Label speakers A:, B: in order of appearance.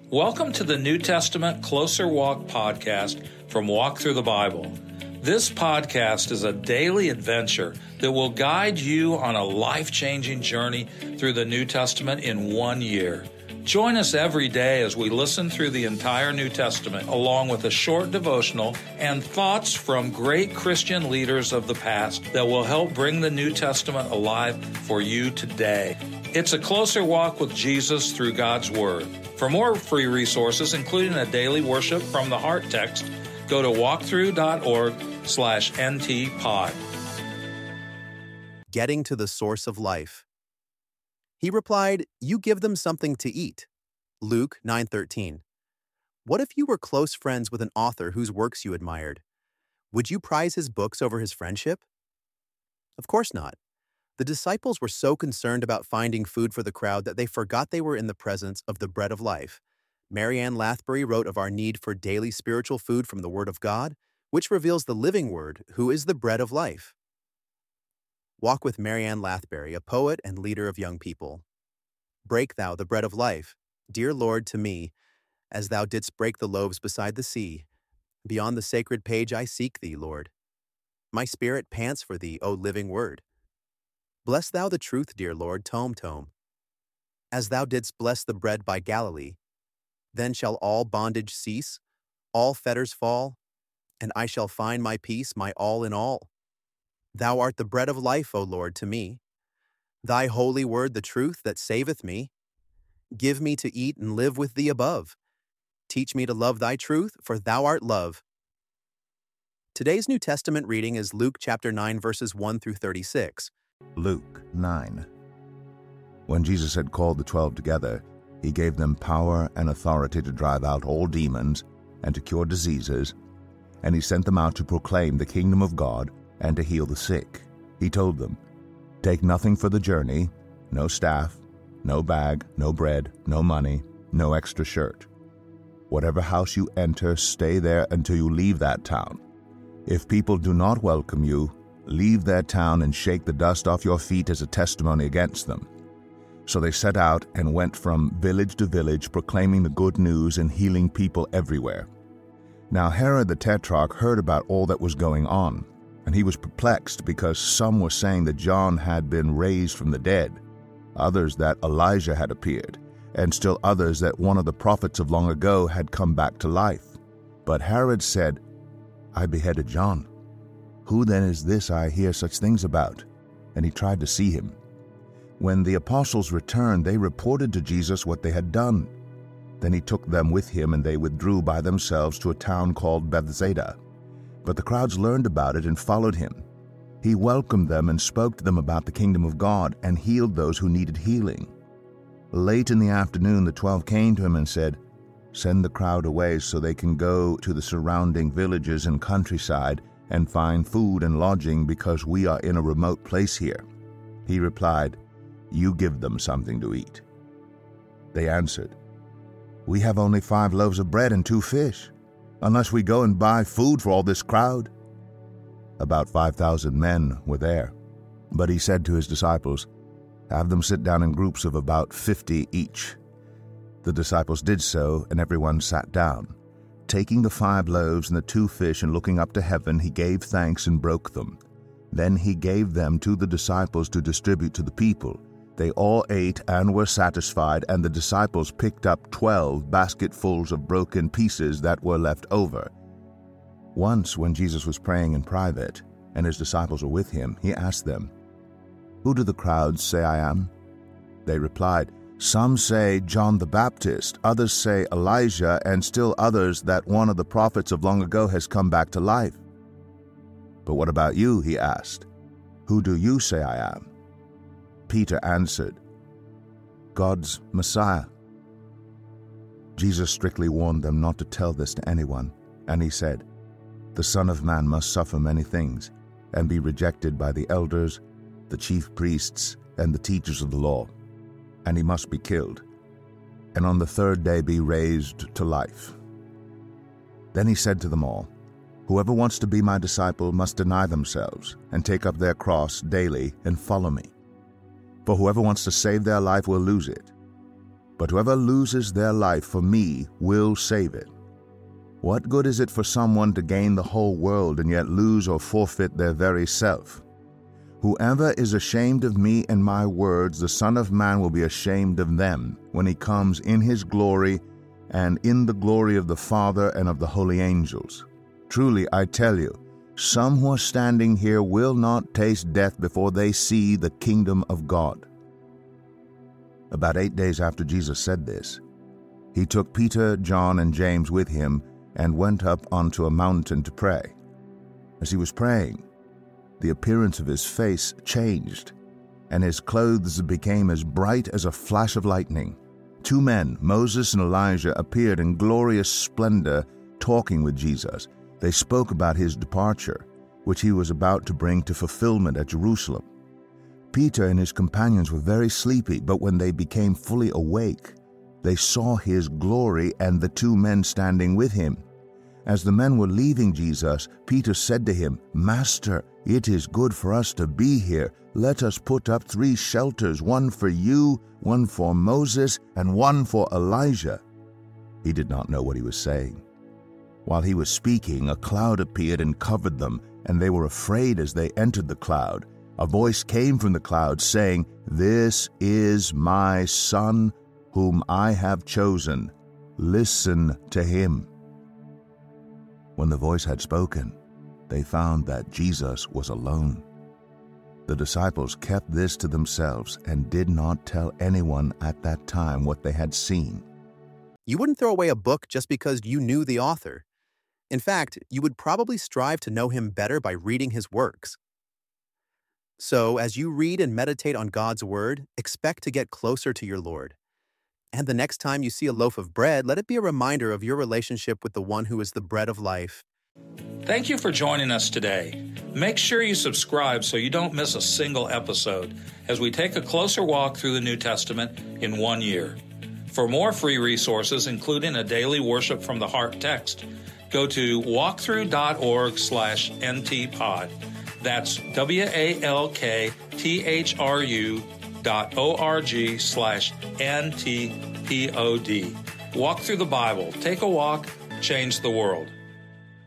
A: Welcome to the New Testament Closer Walk podcast from Walk Through the Bible. This podcast is a daily adventure that will guide you on a life-changing journey through the New Testament in 1 year. Join us every day as we listen through the entire New Testament, along with a short devotional and thoughts from great Christian leaders of the past that will help bring the New Testament alive for you today. It's a closer walk with Jesus through God's Word. For more free resources, including a daily worship from the Heart text, go to walkthrough.org/ntpod.
B: Getting to the source of life. He replied, "You give them something to eat." Luke 9:13. What if you were close friends with an author whose works you admired? Would you prize his books over his friendship? Of course not. The disciples were so concerned about finding food for the crowd that they forgot they were in the presence of the bread of life. Marianne Lathbury wrote of our need for daily spiritual food from the Word of God, which reveals the living Word, who is the bread of life. Walk with Marianne Lathbury, a poet and leader of young people. Break thou the bread of life, dear Lord, to me, as thou didst break the loaves beside the sea. Beyond the sacred page I seek thee, Lord. My spirit pants for thee, O living Word. Bless thou the truth, dear Lord, tome. As thou didst bless the bread by Galilee, then shall all bondage cease, all fetters fall, and I shall find my peace, my all in all. Thou art the bread of life, O Lord, to me. Thy holy word, the truth that saveth me. Give me to eat and live with thee above. Teach me to love thy truth, for thou art love. Today's New Testament reading is Luke chapter 9, verses 1 through 36.
C: Luke 9. When Jesus had called the 12 together, he gave them power and authority to drive out all demons and to cure diseases, and he sent them out to proclaim the kingdom of God and to heal the sick. He told them, "Take nothing for the journey, no staff, no bag, no bread, no money, no extra shirt. Whatever house you enter, stay there until you leave that town. If people do not welcome you, leave their town and shake the dust off your feet as a testimony against them." So they set out and went from village to village, proclaiming the good news and healing people everywhere. Now Herod the Tetrarch heard about all that was going on, and he was perplexed because some were saying that John had been raised from the dead, others that Elijah had appeared, and still others that one of the prophets of long ago had come back to life. But Herod said, "I beheaded John. Who then is this I hear such things about?" And he tried to see him. When the apostles returned, they reported to Jesus what they had done. Then he took them with him, and they withdrew by themselves to a town called Bethsaida. But the crowds learned about it and followed him. He welcomed them and spoke to them about the kingdom of God and healed those who needed healing. Late in the afternoon, the 12 came to him and said, "Send the crowd away so they can go to the surrounding villages and countryside and find food and lodging, because we are in a remote place here." He replied, "You give them something to eat." They answered, "We have only 5 loaves of bread and 2 fish, unless we go and buy food for all this crowd." About 5,000 men were there. But he said to his disciples, "Have them sit down in groups of about 50 each." The disciples did so, and everyone sat down. Taking the 5 loaves and the 2 fish and looking up to heaven, he gave thanks and broke them. Then he gave them to the disciples to distribute to the people. They all ate and were satisfied, and the disciples picked up 12 basketfuls of broken pieces that were left over. Once, when Jesus was praying in private, and his disciples were with him, he asked them, "Who do the crowds say I am?" They replied, "Some say John the Baptist, others say Elijah, and still others that one of the prophets of long ago has come back to life." "But what about you?" he asked. "Who do you say I am?" Peter answered, "God's Messiah." Jesus strictly warned them not to tell this to anyone, and he said, "The Son of Man must suffer many things, and be rejected by the elders, the chief priests, and the teachers of the law, and he must be killed, and on the 3rd day be raised to life." Then he said to them all, "Whoever wants to be my disciple must deny themselves and take up their cross daily and follow me. For whoever wants to save their life will lose it, but whoever loses their life for me will save it. What good is it for someone to gain the whole world and yet lose or forfeit their very self? Whoever is ashamed of me and my words, the Son of Man will be ashamed of them when he comes in his glory and in the glory of the Father and of the holy angels. Truly, I tell you, some who are standing here will not taste death before they see the kingdom of God." About 8 days after Jesus said this, he took Peter, John, and James with him and went up onto a mountain to pray. As he was praying, the appearance of his face changed, and his clothes became as bright as a flash of lightning. 2 men, Moses and Elijah, appeared in glorious splendor, talking with Jesus. They spoke about his departure, which he was about to bring to fulfillment at Jerusalem. Peter and his companions were very sleepy, but when they became fully awake, they saw his glory and the 2 men standing with him. As the men were leaving Jesus, Peter said to him, "Master, it is good for us to be here. Let us put up 3 shelters, one for you, one for Moses, and one for Elijah." He did not know what he was saying. While he was speaking, a cloud appeared and covered them, and they were afraid as they entered the cloud. A voice came from the cloud saying, "This is my Son, whom I have chosen. Listen to him." When the voice had spoken, they found that Jesus was alone. The disciples kept this to themselves and did not tell anyone at that time what they had seen.
B: You wouldn't throw away a book just because you knew the author. In fact, you would probably strive to know him better by reading his works. So, as you read and meditate on God's Word, expect to get closer to your Lord. And the next time you see a loaf of bread, let it be a reminder of your relationship with the one who is the bread of life.
A: Thank you for joining us today. Make sure you subscribe so you don't miss a single episode as we take a closer walk through the New Testament in 1 year. For more free resources, including a daily Worship from the Heart text, go to walkthrough.org/ntpod. That's walkthrough.org/ntpod. Walk through the Bible. Take a walk. Change the world.